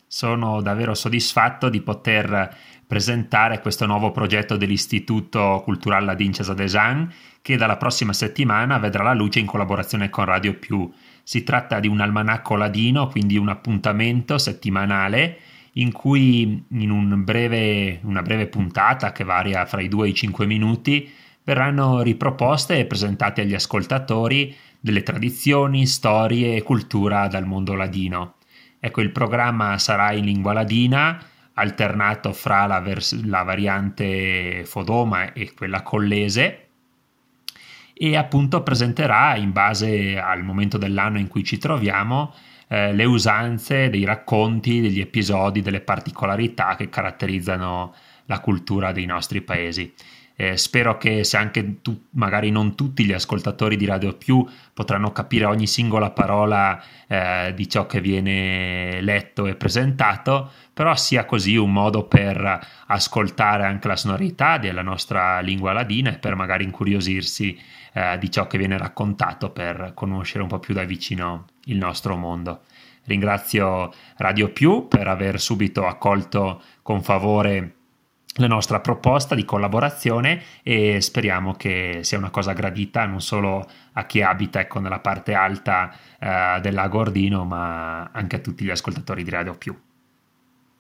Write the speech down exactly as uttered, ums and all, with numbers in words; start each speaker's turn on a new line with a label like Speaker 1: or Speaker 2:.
Speaker 1: Sono davvero soddisfatto di poter presentare questo nuovo progetto dell'Istituto Cultural Ladin Cesadejan, che dalla prossima settimana vedrà la luce in collaborazione con Radio Più. Si tratta di un almanacco ladino, quindi un appuntamento settimanale in cui in un breve, una breve puntata che varia fra i due e i cinque minuti verranno riproposte e presentate agli ascoltatori delle tradizioni, storie e cultura dal mondo ladino. Ecco, il programma sarà in lingua ladina, alternato fra la, vers- la variante Fodoma e quella Collese, e appunto presenterà, in base al momento dell'anno in cui ci troviamo, eh, le usanze dei racconti, degli episodi, delle particolarità che caratterizzano la cultura dei nostri paesi. Eh, spero che se anche tu, magari non tutti gli ascoltatori di Radio Più potranno capire ogni singola parola eh, di ciò che viene letto e presentato, però sia così un modo per ascoltare anche la sonorità della nostra lingua ladina e per magari incuriosirsi eh, di ciò che viene raccontato, per conoscere un po' più da vicino il nostro mondo. Ringrazio Radio Più per aver subito accolto con favore la nostra proposta di collaborazione e speriamo che sia una cosa gradita non solo a chi abita, ecco, nella parte alta eh, del lago Ordino, ma anche a tutti gli ascoltatori di Radio Più.